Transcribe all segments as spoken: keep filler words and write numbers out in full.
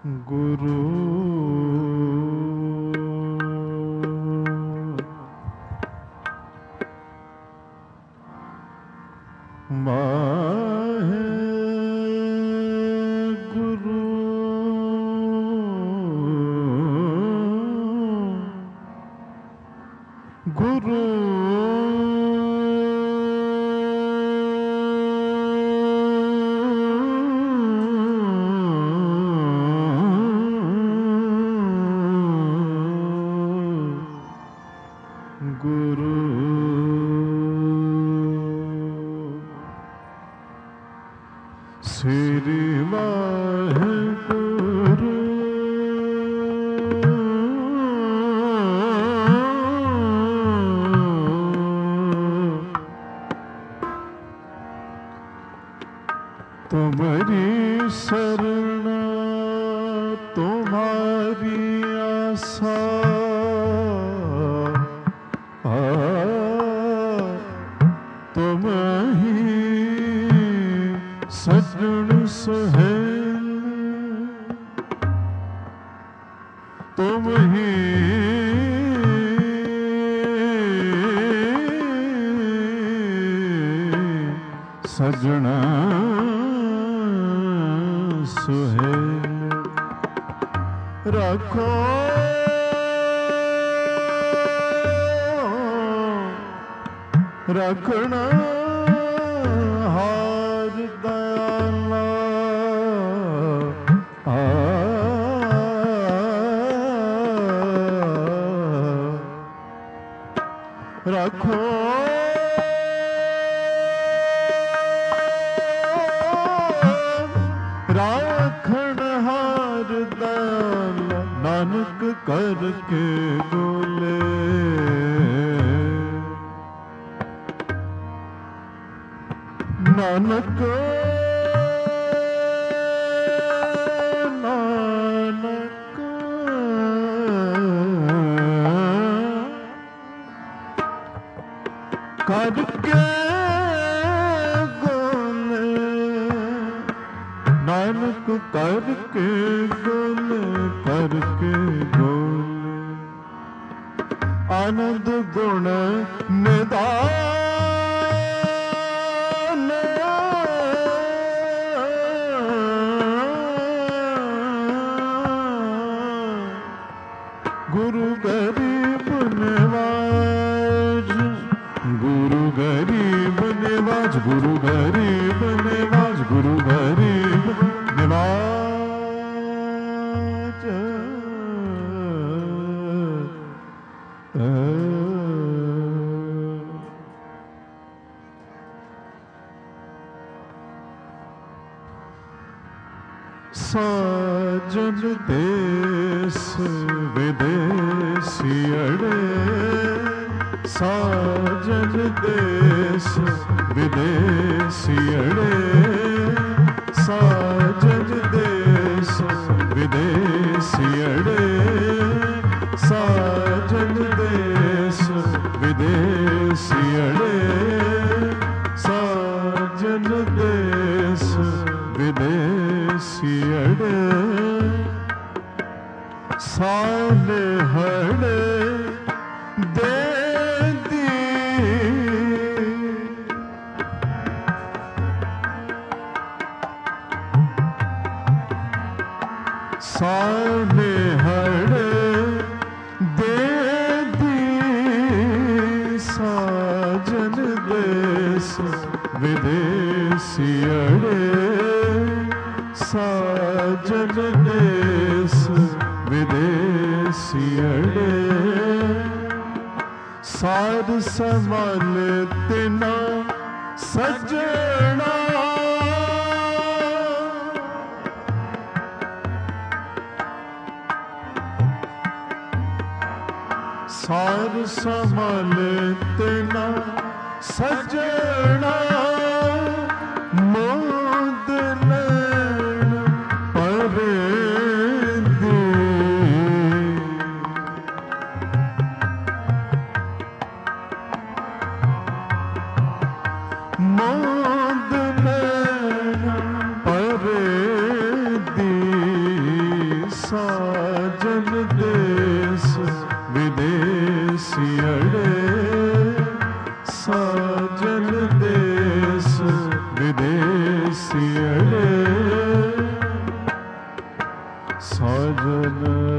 गुरु माहे गुरु गुरु गुरु श्री वाहेगुरु तुम्हारी शरण तुम्हारी आशा तुम ही सजन सुहेल तुम ही सजना सुहेल रखो रखना हार दयाला आ रखो राखण हार दयाला नानक करके बोले नानक नानक करके गोले नानक करके गोले करके गोले आनंद गुण निधान गुरु गरीब निवाज गुरु गरीब निवाज गुरु गरीब निवाज गुरु गरीब निवाज साजन देश विदेशी अड़े साजन देश विदेशी अड़े साजन देश विदेशी अड़े साजन देश विदेशी अड़े साजन देश विदेशी अड़े साले हड़े दे दी साले हड़े दे दी साजन देश विदेशी अड़े साजन देश विदेशी अड़े सार संभाल तिना सजना सार संभाल तिना सजना मोद लैन परे दे मोद लैन परे दी ਸਾਜਨ ਦੇਸ ਵਿਦੇਸੀਅੜੇ, ਸਾਜਨ ਦੇਸ ਵਿਦੇਸੀਅੜੇ, ਸਾਜਨ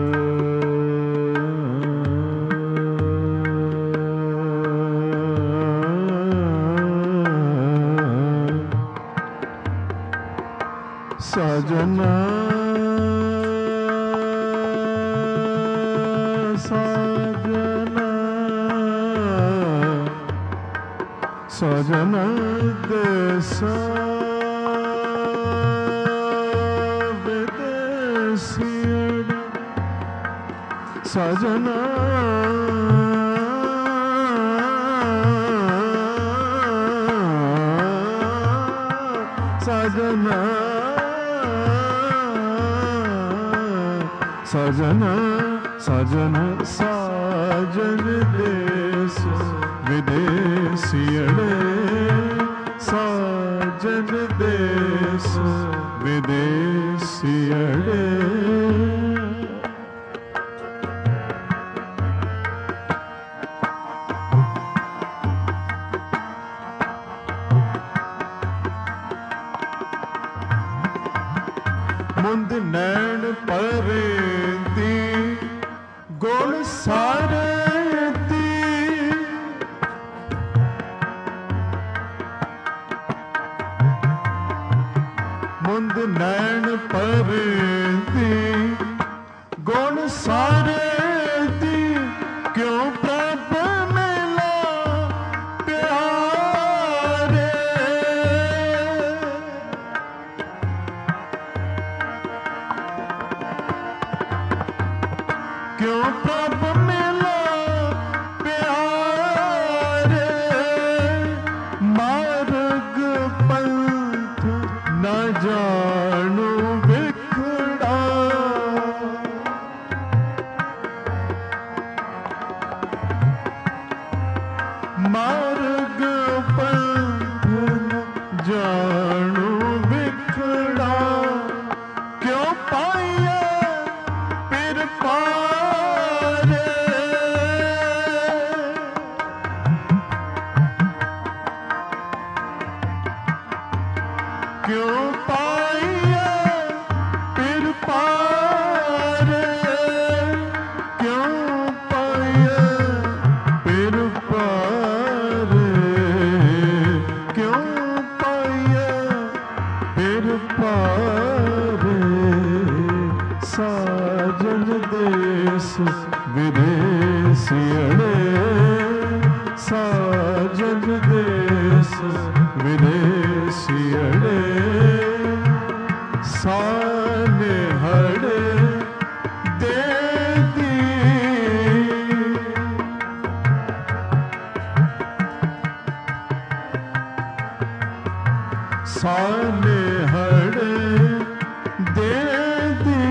ਸਾਜਨਾ ਸਾਜਨਾ ਸਾਜਨਾ ਦੇਸਾ ਵਿਦੇਸੀਅੜੇ, ਸਾਜਨਾ ਸਾਜਨਾ ਸਾਜਨ ਸਾਜਨ ਸਾਜਨ ਦੇਸ ਵਿਦੇਸੀਅੜੇ, ਸਾਜਨ ਦੇਸ ਵਿਦੇਸੀਅੜੇ, ਮੁੰਦ ਨੈਣ ਪਰੇਂਦੀ ਗੁਣ ਸਾਰਤੀ, ਮੁੰਦ ਨੈਣ ਪਰੇਂਦੀ ਗੁਣ ਸਾਰਤੀ, ਕਿਉਂ ਪ੍ਰਭ ਮਿਲਾ ਪਿਆਰੇ, ਕਿਉਂ ਪ੍ਰਭ ਮਿਲਾ ਪਿਆਰੇ, ਮਾਰਗ ਪੰਥ ਨ ਜਾਣੂ ਵਿਖੜਾ, ਮਾਰਗ ਪੰਥ ਨ ਜਾਣੂ ਵਿਖੜਾ, ਕਿਉਂ ਪਾਇਆ ਪਿਰ ਪਾਰੇ, ਕਿਉਂ ਪਾਇਆ ਪਿਰ ਪਾਰੇ, ਕਿਉਂ ਪਾਇਆ ਪਿਰ ਪਾਰੇ, ਕਿਉਂ ਪਾਇਆ ਪਿਰ ਪਾਰੇ, ਸਾਜਨ ਦੇਸ ਵਿਦੇਸੀਅੜੇ, ਸਾਜਨ ਦੇਸ ਵਿਦੇਸੀਅੜੇ, ਸਾਨੇਹੜੇ ਦੇ ਦੀ, ਸਾਨੇਹੜੇ ਦੇ ਦੀ,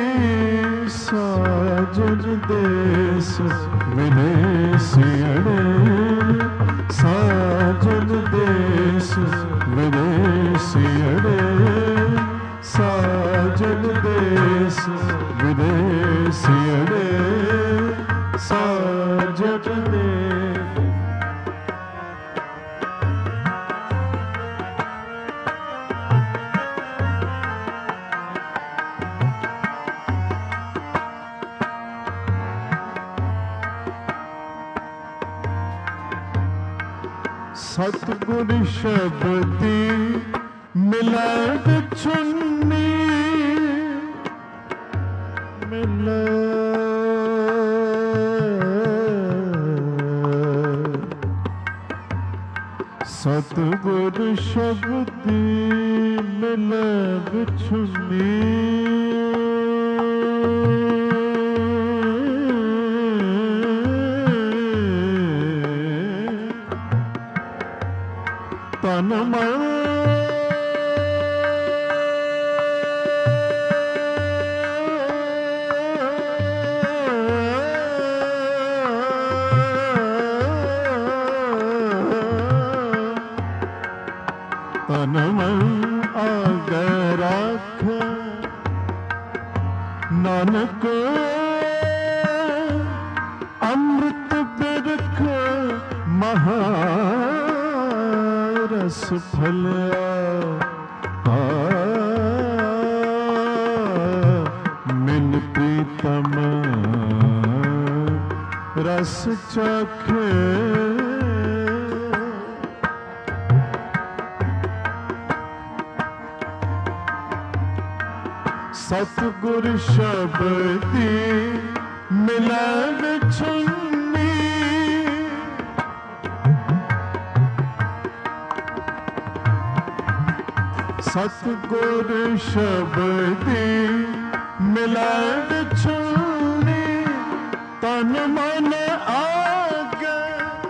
ਸਾਜਨ ਦੇਸ ਵਿਦੇਸੀਅੜੇ, ਸਾਜਨ ਦੇਸ ਵਿਦੇਸੀਅੜੇ, ਸਾਜਨ ਦੇਸ ਵਿਦੇਸੀਅੜੇ, ਸਾਜਨ ਦੇਸ। ਸਤਿਗੁਰ ਸ਼ਬਦੀ ਮਿਲੈ ਵਿਛੁੰਨੀ, ਮਿਲੈ ਸਤਿਗੁਰ ਸ਼ਬਦੀ ਮਿਲੈ ਵਿਛੁੰਨੀ, ਤਨ ਮਨ ਤਨ ਮਨ ਆਗੈ ਰਾਖੈ, नानक अमृत बिरख महारस फलया मिल प्रीतम रस चखे सतगुर शब्दी मिलै विछुन्नी सतगुर शब्दी मिलै विछुन्नी तन मन आगे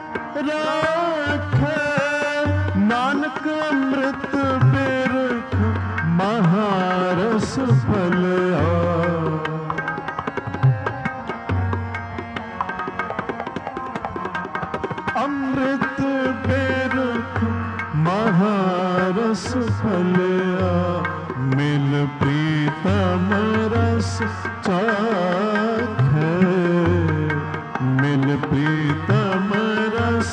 राखे नानक अमृत बिरख महारस फलया अमृत बिरख महारस फलया मिल प्रीतम रस चाखे मिल प्रीतम रस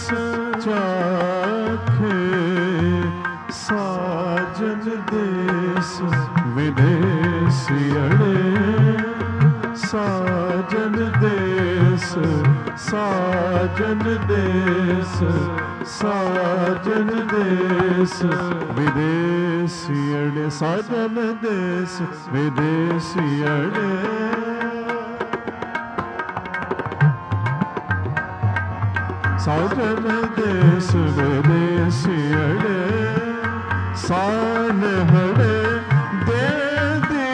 चाखे साजन देश विदेशियड़े साजन देश साजन देश साजन देश विदेशियड़े साजन देश विदेशियड़े साजन देश विदेशियड़े सान हड़े दे दी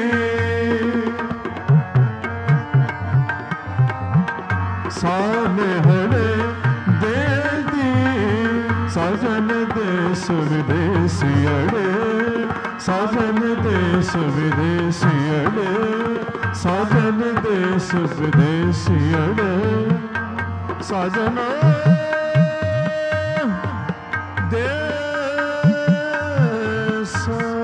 सान हड़े दे दी साजन देश विदेशियड़े साजन देश विदेशियड़े साजन देश विदेशियड़े साजन देश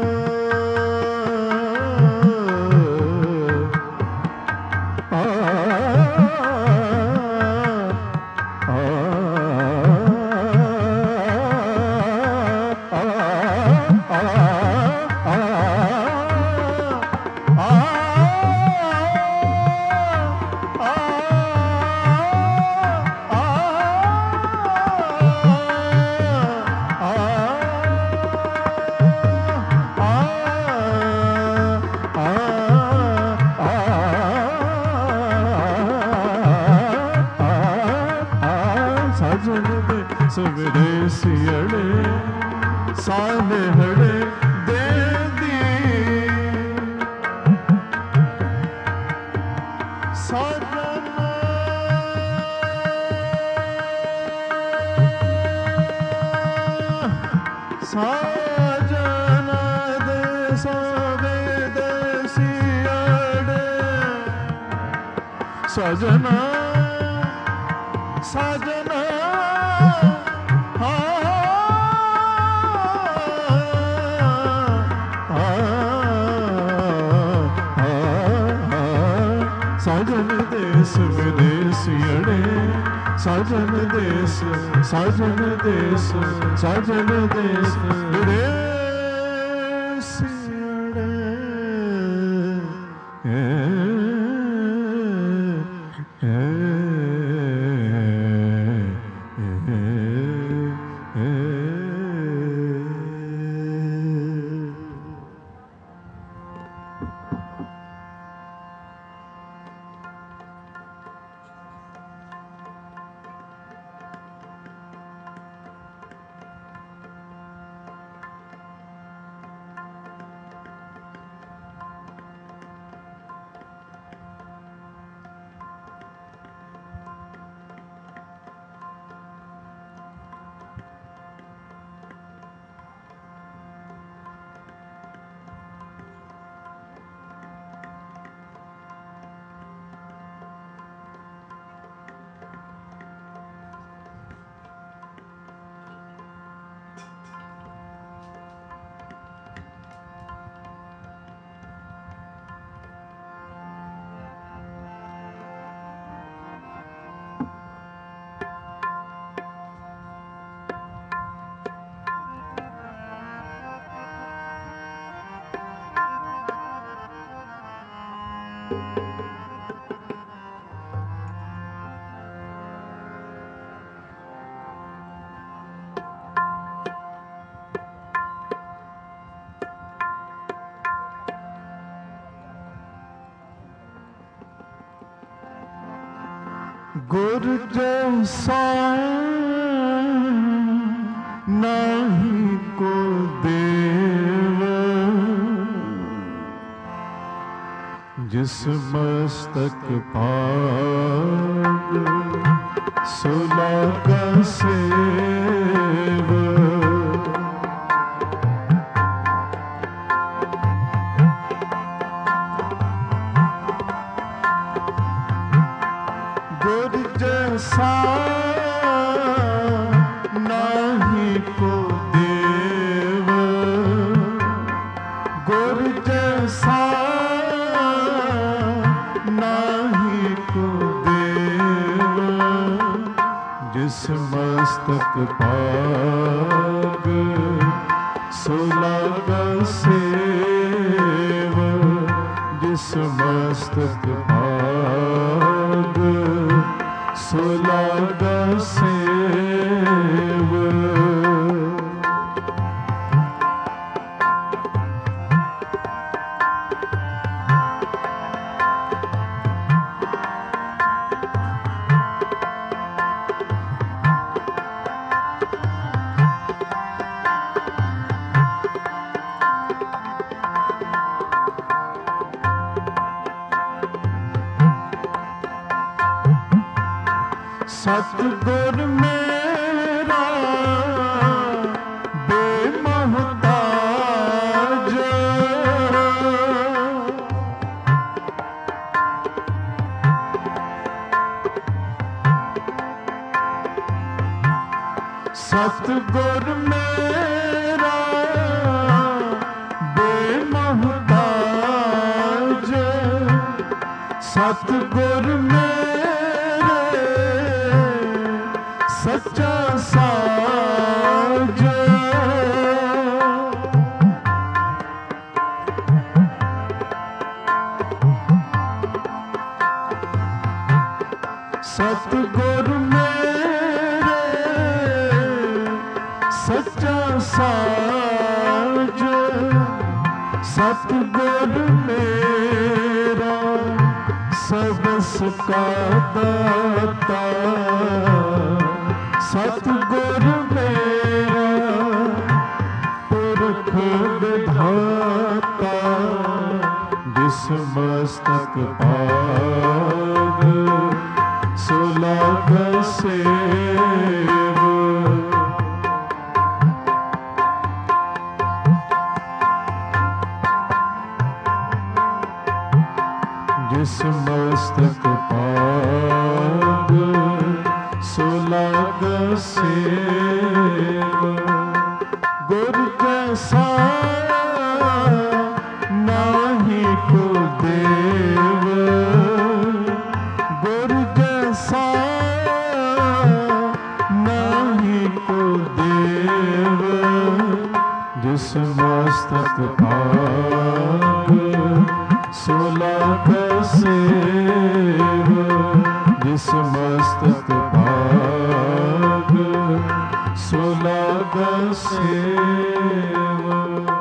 आ विदेशियड़े साने हड़े दे दी साजन साजन देश विदेशियड़े साजना साजना साजन देश विदेशियड़े साजन देश साजन देश साजन देश विदेशियड़े गुर जैसा नहीं को देव, जिस मस्तक पाग सुलग सेव। गुर जैसा नहीं को देव, गुर जैसा नहीं को देव, जिस मस्तक पाग सुलग सेव, जिस मस्तक पाग सुलग सेव। सतगुर मेरा बेमोहताज, सतगुर मेरा बेमोहताज, सतगुर मेरे सच्चा साज। सतगुर मेरे सच्चा साज, सतगुर मेरा सबस का दाता, सतगुर मेरा पुरख विधाता, जिस मस्तक पाग सुलग सेव। जिस मस्तक पाग सुलग सेव। गुर जैसा नाही को देव, गुर जैसा नाही को देव, जिस मस्तक पाग सुलग सेव, जिस मस्तक पाग सुलग सेव।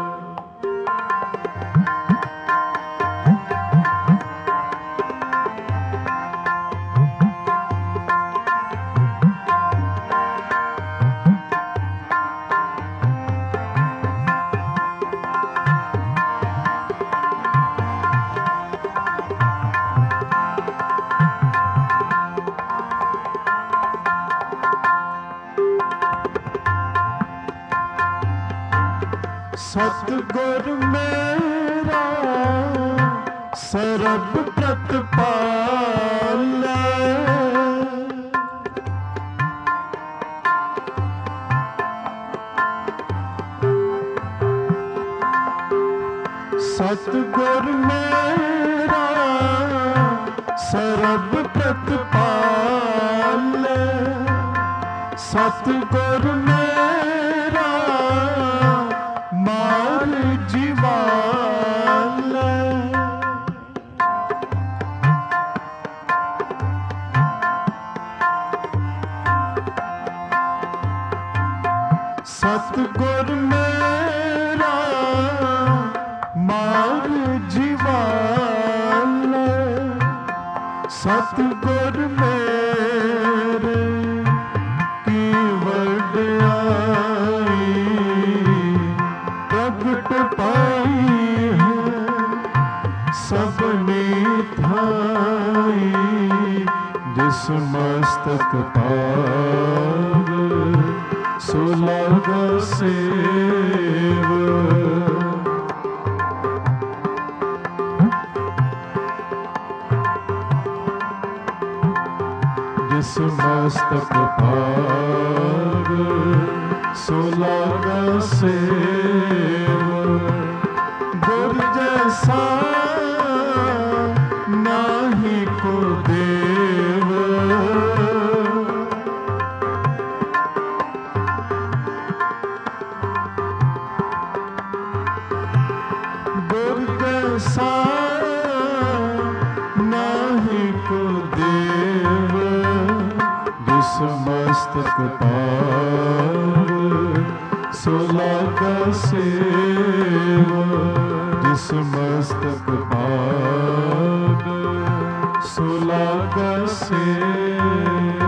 सतगुर मेरा सरब प्रतिपाल, सतगुर मेरा सरब प्रतिपाल, सतगुर मेरा माल जीवाल, ਸਤਿਗੁਰ ਮੇਰਾ ਮਾਰ ਜੀਵਾਲੇ, ਸਤਿਗੁਰ ਮੇਰੇ ਕੀ ਵਡਿਆਈ ਪ੍ਰਗਟ ਪਾਈ ਹੈ ਸਭਨੀ ਥਾਈ। ਜਿਸ ਮਸਤਕ ਪਾਗ ਸੋ ਲਾਗਾ ਸੇਵ, ਜਿਸ ਮਸਤਕ ਪਾਗ ਸੋ ਲਾਗਾ ਸੇਵ। ਗੁਰ ਜੈਸਾ ਨਾਹੀ ਕੋ ਦੇਵ, ਗੁਰ ਜੈਸਾ ਨਾਹੀ ਕੋ ਦੇਵ। ਜਿਸ ਮਸਤਕ ਪਾਗ ਸੋ ਲਾਗਾ ਸੇਵ, ਜਿਸ ਮਸਤਕ ਪਾਗ ਸੋ ਲਾਗਾ ਸੇਵ।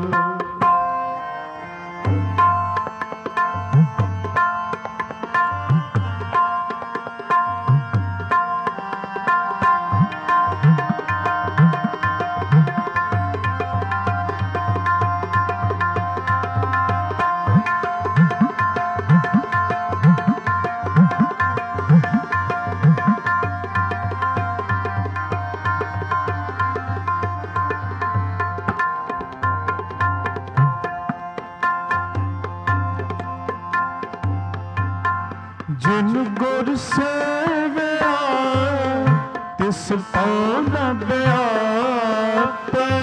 ਜਿਨ ਗੁਰ ਸੇਵਿਆ ਤਿਸ ਪਾਉ ਨ ਬਿਆਪੈ,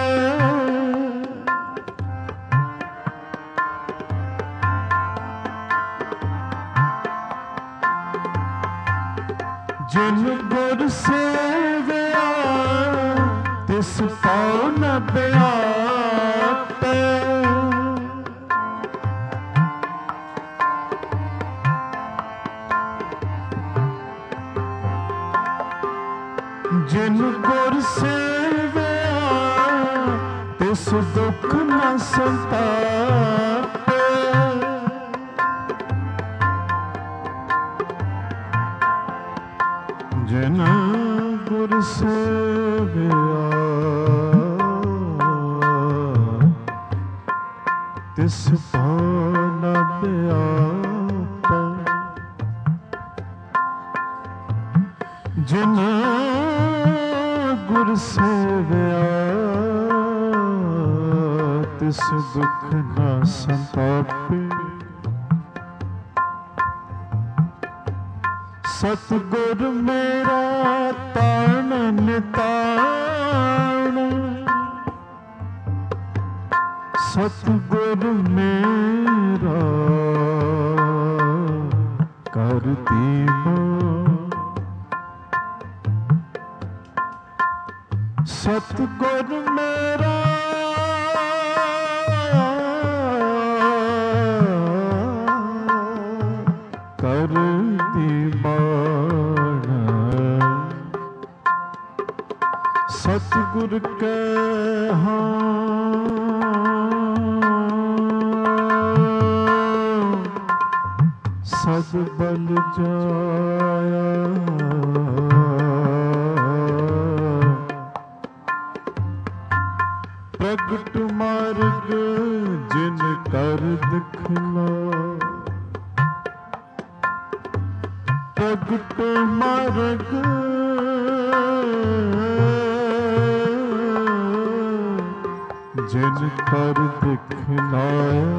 ਜਿਨ ਗੁਰ ਸੇਵਿਆ ਤਿਸ ਪਾਉ ਨ ਬਿਆਪੈ। ਜਿਨ ਗੁਰ ਸੇਵਿਆ ਤਿਸ ਦੁਖ ਨ ਸੰਤਾਪੈ, ਜਿਨ ਗੁਰ ਸੇਵਿਆ ਤਿਸ ਪਾਉ ਨ ਬਿਆਪੈ। ਜਿਨ ਗੁਰ ਸੇਵਿਆ ਤਿਸ ਦੁਖ ਨ ਸੰਤਾਪੇ। ਸਤਿਗੁਰ ਮੇਰਾ ਤਾਣ ਨਿਤਾਣ, ਸਤਿਗੁਰ ਮੇਰਾ ਕਰ ਦੀਵਾ। ਸਤਿਗੁਰ ਮੇਰਾ ਕਰ ਦੀਵਾਨ, ਸਤਿਗੁਰ ਕੈ ਹਾਂ ਸਦ ਬਲ ਜਾਇਆ। ਪ੍ਰਗਟ ਮਾਰਗ ਜਿਨ ਕਰ ਦਿਖਲਾ, ਪ੍ਰਗਟ ਮਾਰਗ ਜਿਨ ਕਰ ਦਿਖਲਾਇਆ।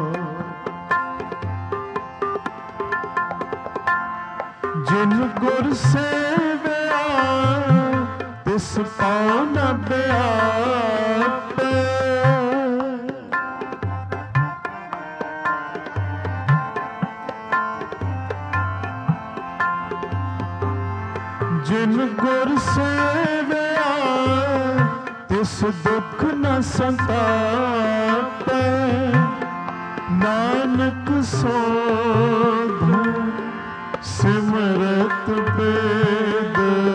ਜਿਨ ਗੁਰ ਸੇਵਿਆ ਤਿਸ ਪਾਉ ਨ ਬਿਆਪੈ, ਜਿਨ ਗੁਰ ਸੇਵਿਆ ਤਿਸ ਦੁਖ ਨ ਸੰਤਾਪੈ। नानक सोध सिमरत वेद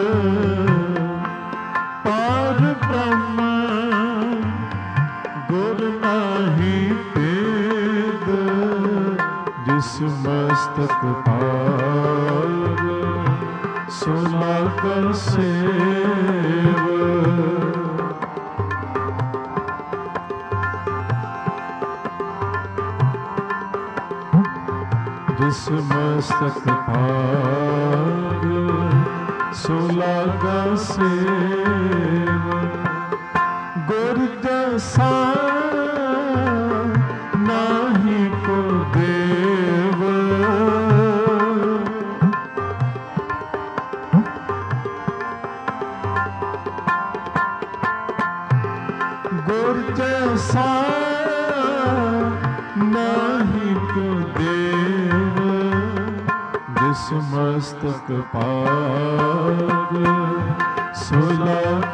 पार ब्रह्म गुर नाही भेद जिस मस्तक पार सुना कर सेव जिस मस्तक भाग सुलागा सेव गुर जैसा नाही को देव गुर जैसा नाही को देव जिस मस्तक पाग सुलाग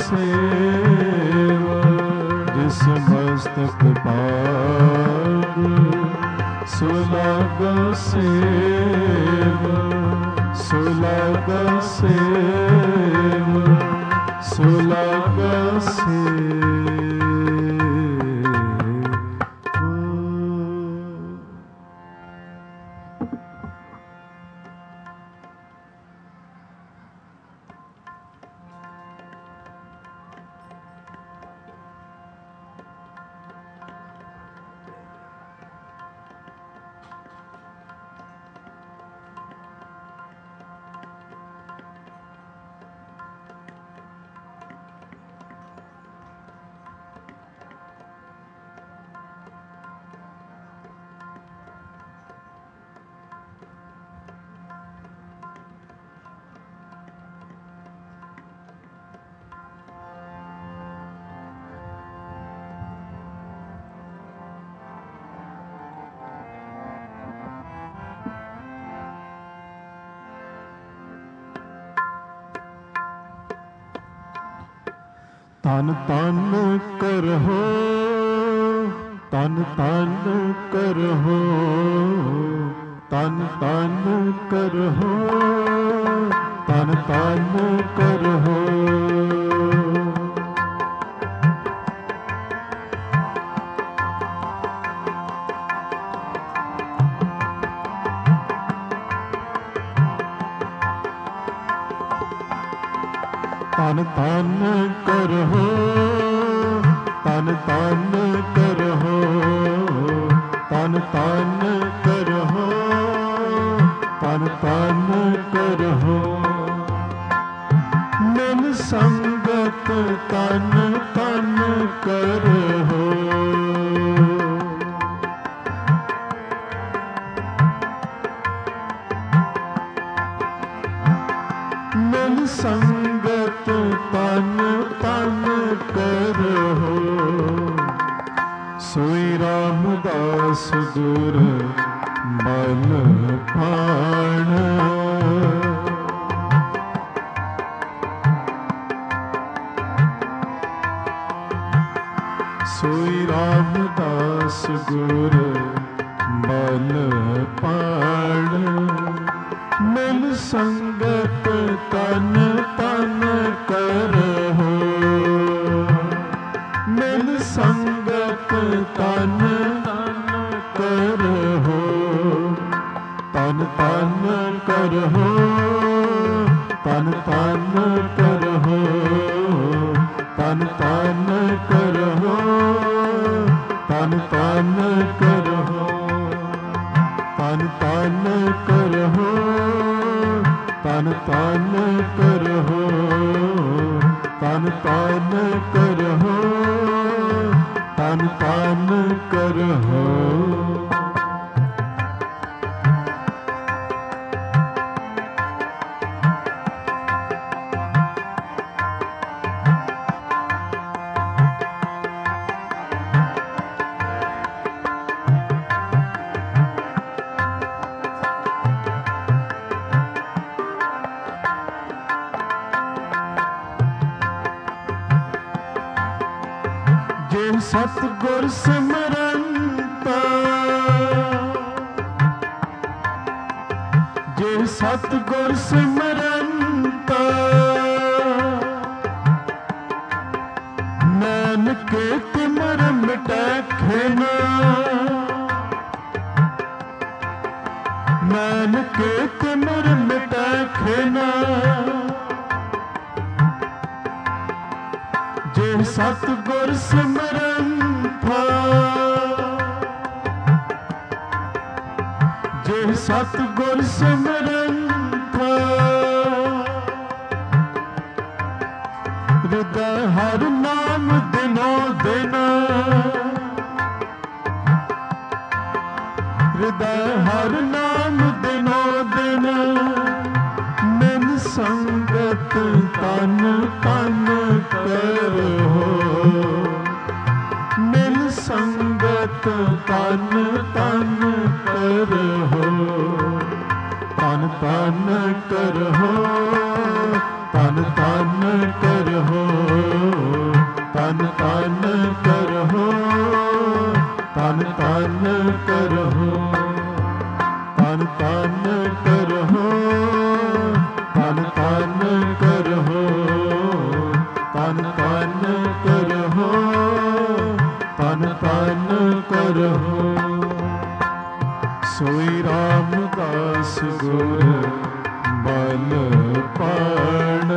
सेव जिस मस्तक पाग सुलाग सेव सुलाग सेव सुलाग सेव। तन तन करहो तन तन करहो तन तन करहो तन तन करहो तन तन करहो तन तन करहो तन तन करहो तन तन करहो मिल संगत तन तन करहो मिल संगत तन तन करहो सोई रामदास गुर मल पाण सोई रामदास गुर मल पाण मिल संगत तन तन करहो मिल संगत तन तन करहो तन तन करहो तन तन करहो तन तन करहो तन तन करहो तन तन करहो तन तन करहो तन तन करहो तन तन करहो। सतगुर सिमरंता सतगुर सिमरंता नैन के तिमर मिटै खेना नैन के तिमर मिटै खेना जे सतगुर सिमरंता जे सतगुर सिमरंता हृदय हर नाम दिनो दिन हृदय हर नाम दिनो दिन मिल संगत तन तन करहो मिल संगत तन तन करहो तन तन करहो तन तन करहो तन तन करहो तन तन करहो तन तन करहो तन तन करहो तन तन करहो तन तन करहो सोई रामदास गुर बल पाण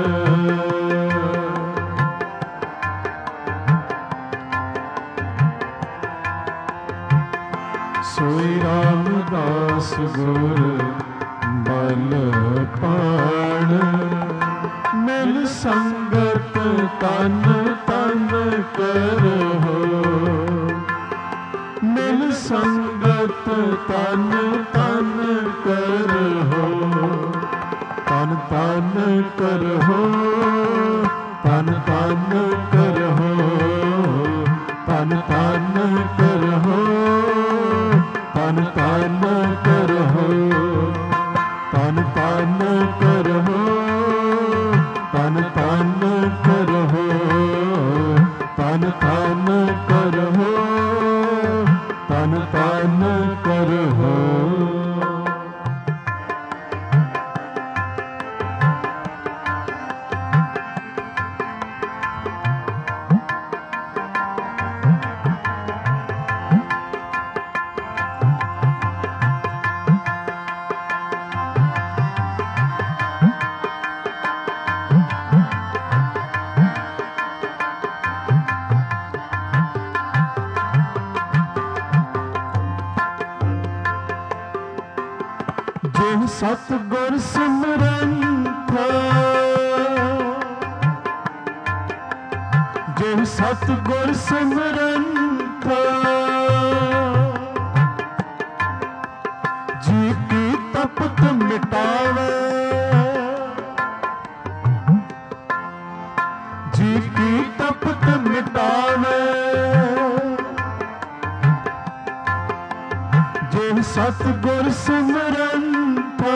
सोई रामदास गुर बल पाण मिल संगत तन तन करहो मिल संगत तन तन करहो तन तन करहो तन तन करहो तन तन करहो तन तन करहो तन तन करहो तन तन करहो तन तन करहो तन तन करहो जे सतगुर सिमरंता जे सतगुर सिमरंता जी की तपत मिटावे जी की तपत मिटावे जे सतगुर सिमरंता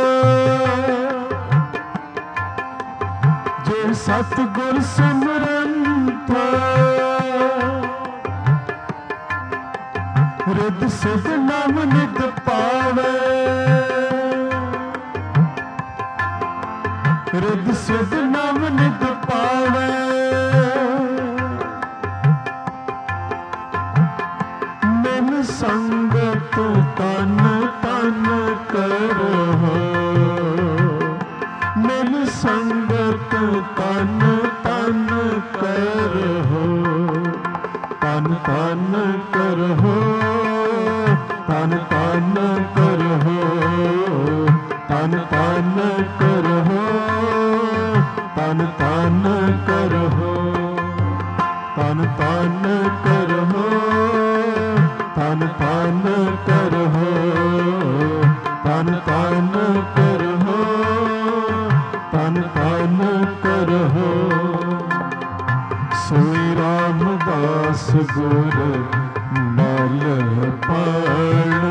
जे सतगुर सिमरंता हृद सिद्ध नाम नित पावे हृद सिद्ध नाम नित पावे मिल संगत तन तन करहो मिल संगत तन तन करहो तन तन करहो तन तन करहो तन तन करहो तन तन करहो तन तन करहो तन तन करहो तन तन करहो तन तन करहो सोई रामदास गुर बल पाण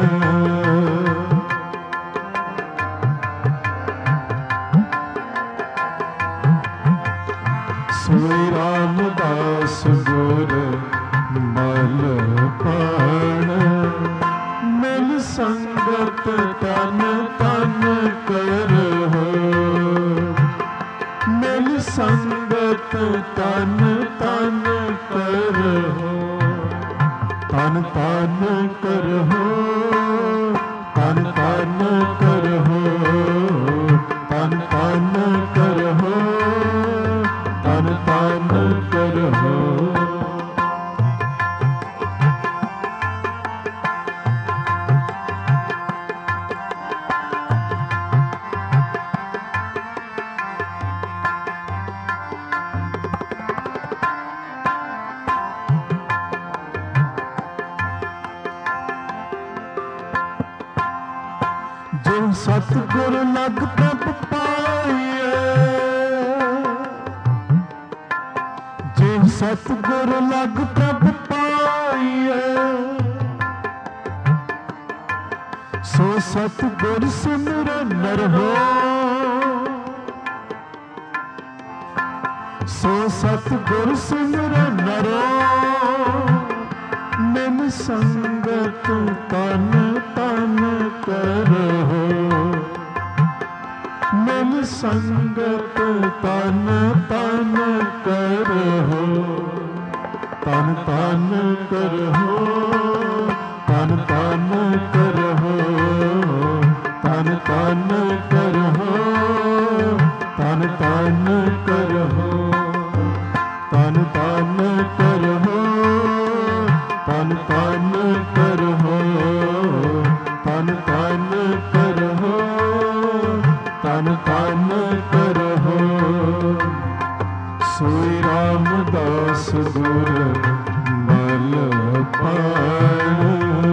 सोई रामदास गुर बल पाण मिल संगत तन तन कर संगत तन तन करहो, तन तन करहो, तन तन करहो, तन तन करहो, तन तन करहो। जो सतगुर लग प्रभ पाइए, जे सतगुर लग प्रभ पाइए, सो सतगुर सिमर नर हो, सो सतगुर सिमर नरो। मिल संगत तन तन करहो, मिल संगत तन तन करहो, तन तन करहो, तन तन करहो, तन तन करहो, तन तन करहो, तन तन करहो, तन तन करहो, तन तन करहो, तन तन करहो। सोई रामदास गुर मल पाण,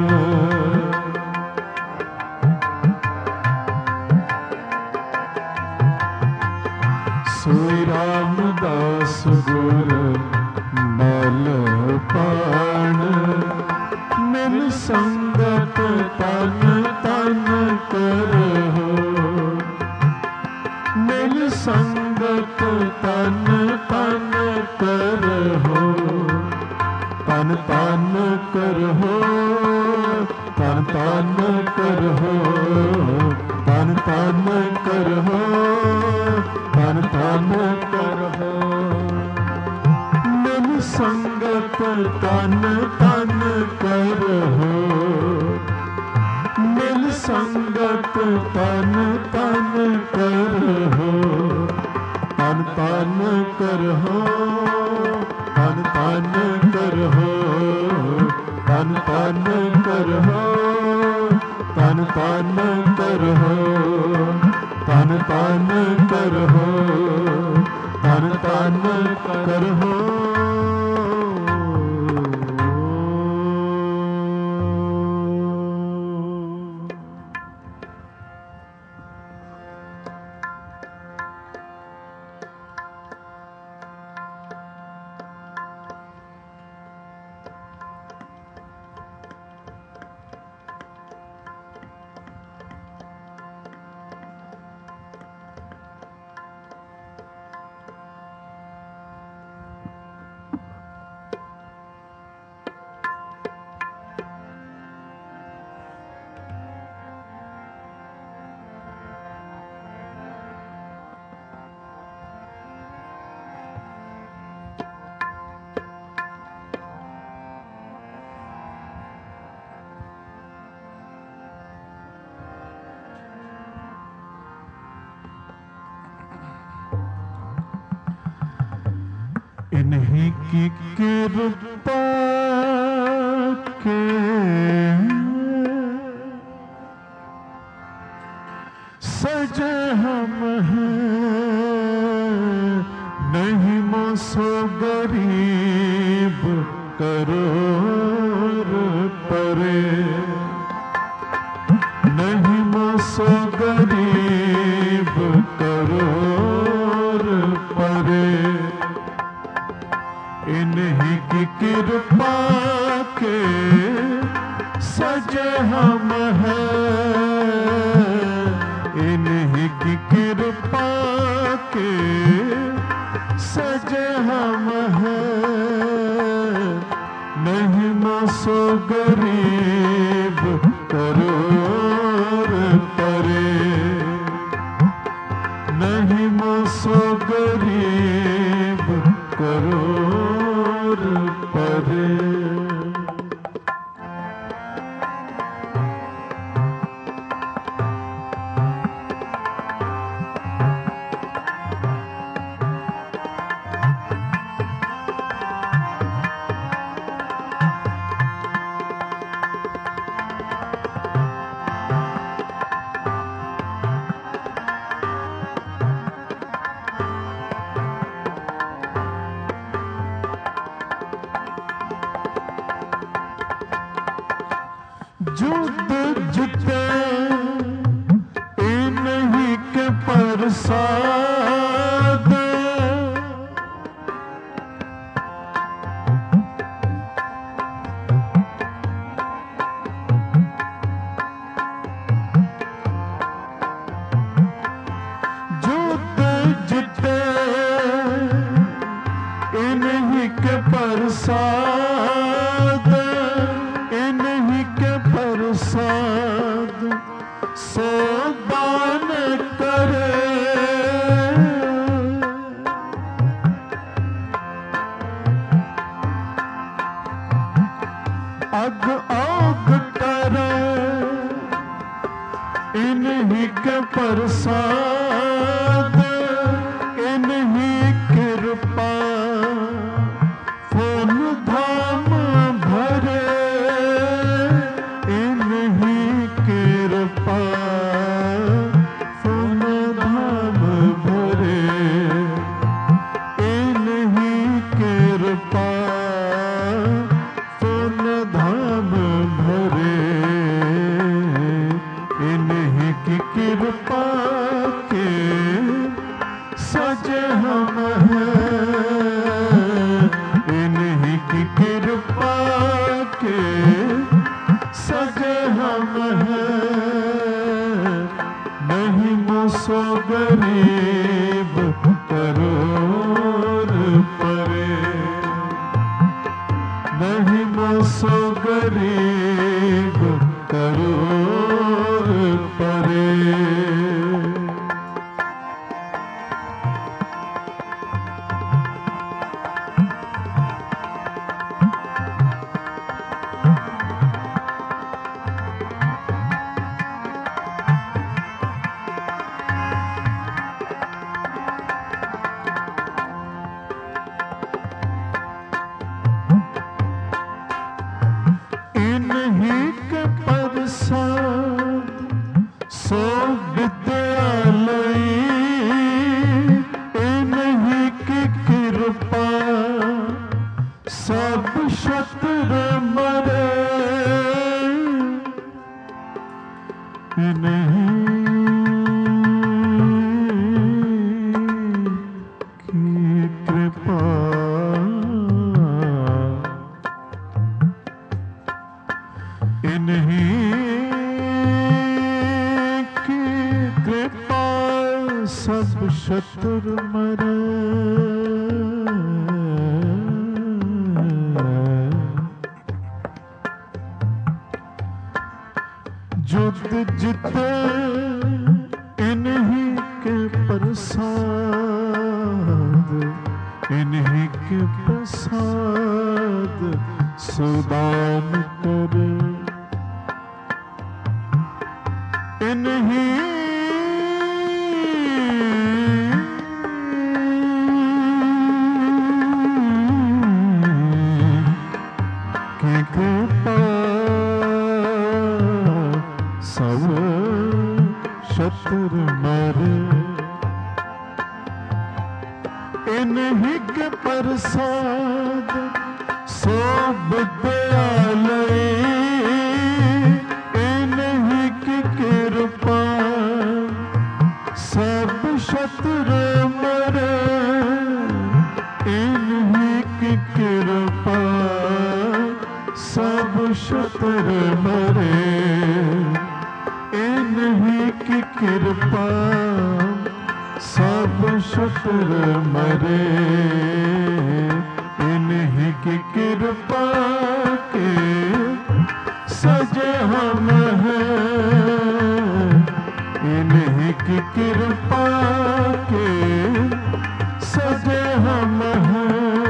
सोई रामदास गुर मल पाण। मिल संगत तन तन करहो, मिल संगत तन तन करहो, तन तन करहो, तन तन करहो, तन तन करहो, तन तन करहो। मिल संगत तन तन करहो, मिल संगत तन तन करहो, तन तन करहो, तन तन करहो, तन तन करहो, तन तन करहो, तन तन करहो, तन तन करहो। इन्हीं की कृपा के सजे हम हैं, नहीं मोसो गरीब करोड़ परे, नहीं मोसो गरीब करोड़ परे। इन्हीं की कृपा के सजे हम हैं, इन्हीं की कृपा के सजे हम हैं, नहीं मोसो गरीब करोड़ परे, नहीं मोसो गरीब करोर परे। जुद जिते इन्हीं के प्रसाद, जुद जिते इन्हीं के प्रसाद, इन्हीं के प्रसाद सो दान करे। अग आग करे इन्हीं के प्रसाद, इन्हीं कृपा फूल धाम भरे, इन्हीं कृपा फूल धाम भरे, इन्हीं कृपा फूल धाम भरे। इन्हीं की कृपा के सजे हम हैं, इन्हीं की कृपा के सजे हम हैं। नहीं मुसो गरीब करोर परे, नहीं मुसो गरीब करोर परे। इन्हीं के प्रसाद सो विद्यालय, इन्हीं की कृपा सब शत्रु मरे। इन्हीं की कृपा इन्हीं की कृपा सब शत्रु मरे। जुद जिते इन्हीं के प्रसाद, इन्हीं के प्रसाद सुदान करे। इन्हीं की कृपा सब शत्रु मरे। इन्हीं के प्रसाद सो विद्यालय, इन्हीं की कृपा सब शत्रु मरे। इन्हीं की कृपा सब शत्रु मरे। इन्हीं की कृपा सब शत्रु मरे। इन्हीं की कृपा के सजे हम हैं, इन्हीं की कृपा के सजे हम हैं।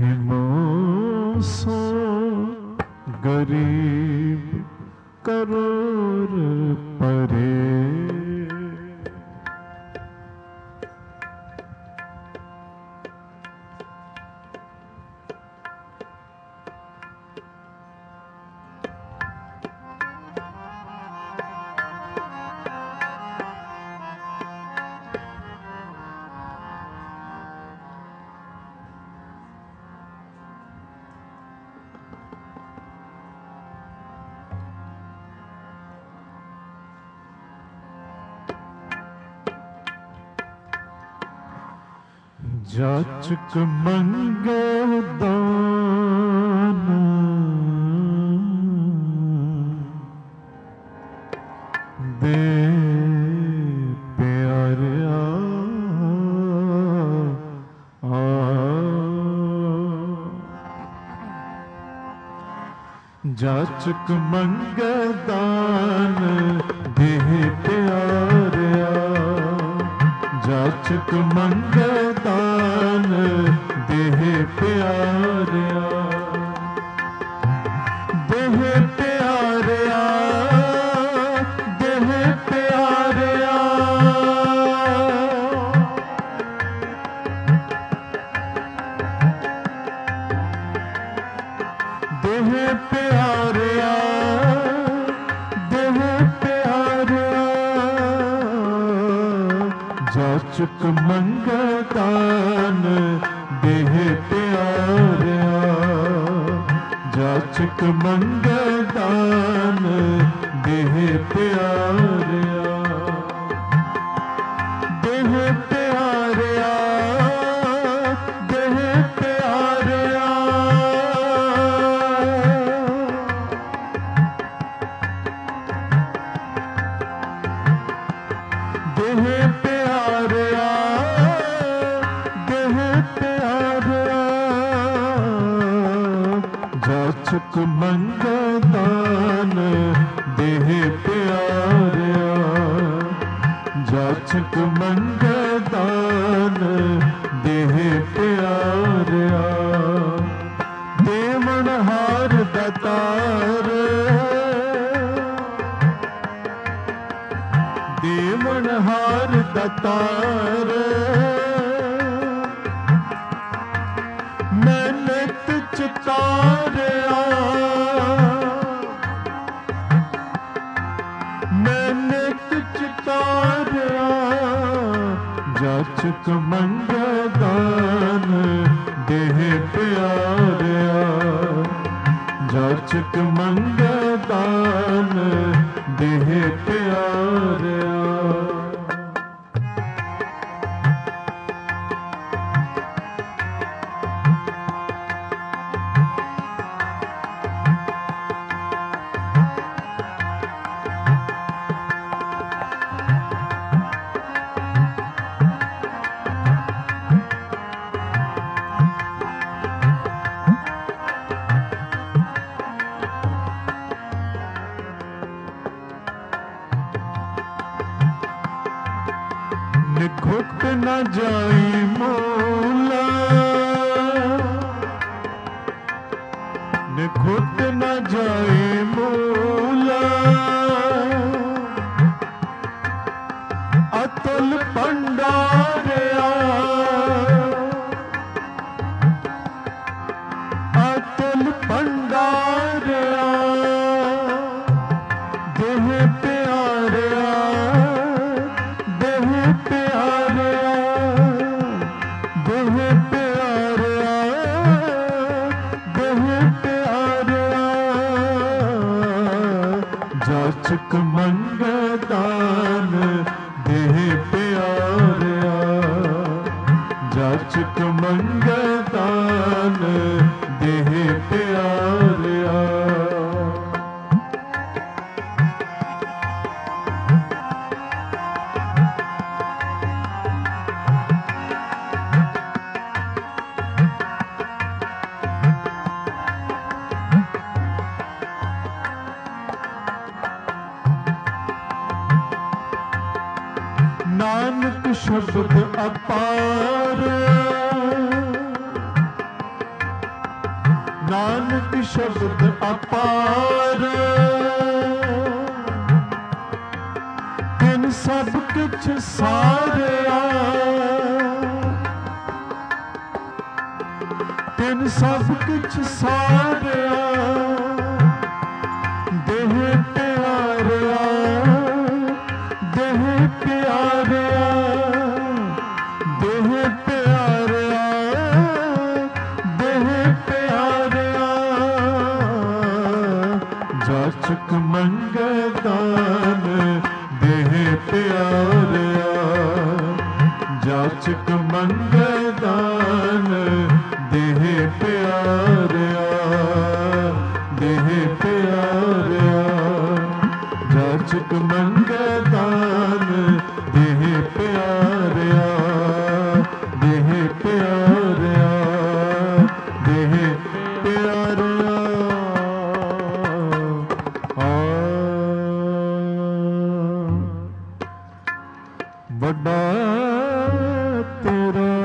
रहीमो सो गरीब करोड़ परे। जाचक मंगे दान दे प्यारिया आ। जाचक मंगे दान दे प्यारिया। जाचक मंगे दान देह प्यारिया। देह प्यारिया देह प्यारिया। देह प्यारिया देह प्यारिया। जाचक मंगे दान देह प्यारिया। जाचक मंगे दान देह प्यारिया। देह प्यारिया देह प्यारिया। देह प्यारिया देह प्यारिया। जाचक मंगे दान देह प्यारिया। जाचक मंगे दान देह प्यारिया। देवनहार दातार देवनहार दातार। मैं नित चितारिया। मैं नित चितारिया। जाचक मंगे दान देह प्यारिया। जाचक मंगे दान देह प्यारिया। घुट न जाई मौला। घुट न जाई मौला। अतुल भंडारिया। अतुल भंडारिया। देह प्यारिया देह प्यारिया। देह प्यारिया देह प्यारिया। जाचक मंगे दान देह प्यारिया। जाचक मंगे दान देह प्यारिया। नानक शब्द अपार। नानक शब्द अपार तिन सब किछ सारिया तिन सब किछ सारिया देह प्यारिया देह प्यारिया देह प्यारिया देह प्यारिया जाचक मंगदान देह प्यारिया जाचक मंगदान देह प्यारिया देह प्यारिया जाचक मंगदान देह प्यारिया देह प्यारिया देह प्यारिया आ बड़ा तेरा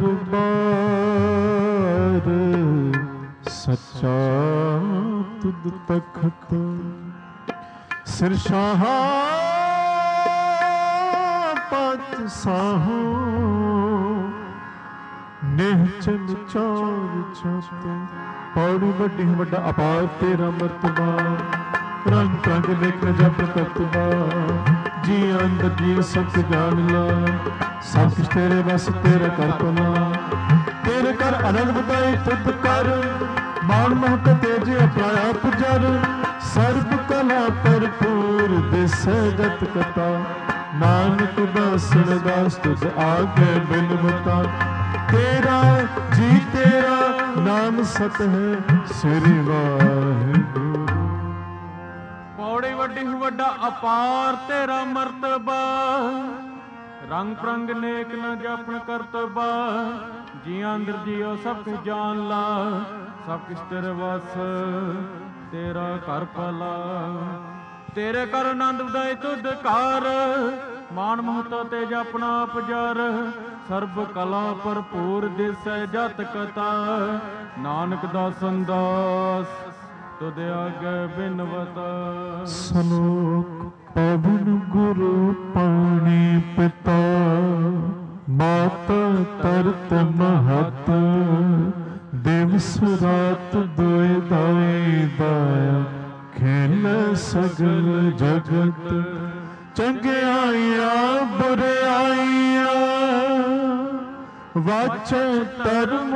दरबार सच्चा तुद तखत सिर शाहा पत साहू निहचन चार छत पौड़ी वड्डी वड्डा अपार तेरा मरतबा रंग रंग लेख जप करतबा जी अंदर जी सब जान ला सब कुछ तेरे बस तेरे कर पना तेरे कर आनंद बताए तुद कर मान महक तेज अपनाया पुजर सर्ब कला भरपूर दिस जत कथा नानक दासन दास तुझ आगे बिनवता तेरा जी तेरा नाम सत है श्री वाहिगुरु। पौड़ी वड्डी वड्डा अपार तेरा मरतबा रंग प्रंग नेक न जपन करतबा जियां अंदर जियो सब कुछ जान ला सब कुछ तेरे वस तेरा कर भला तेरे कर आनंद उदय तुद कार मान महतो ते जपना पजर सर्ब कला भरपूर दिस जत कथा नानक दासन दास तुद आगे बिनवता। सलोक पवन गुरु पाणी पिता माता तरत महत दिवस रात दोए दाई दाया खेल सगल जगत चंगियाइया बुराइया वाचे धर्म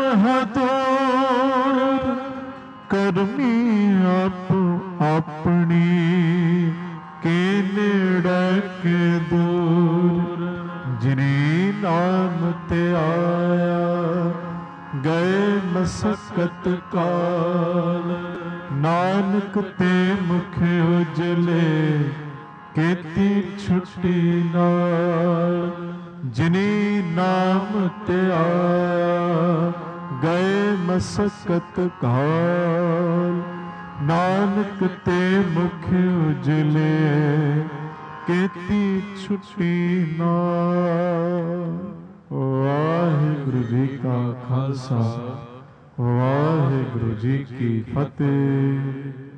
हदूर करमी आप अपनी के नेड़े के दूर जिनी नाम ते आया गए मसकत काल नानक ते मुख उजले केती छुट्टी नाल जिनी नाम ते आया गए मसकत काल नानक ते मुख उजले केती छुट्टी नाल। वाहिगुरु जी का खालसा वाहिगुरु जी की फतेह।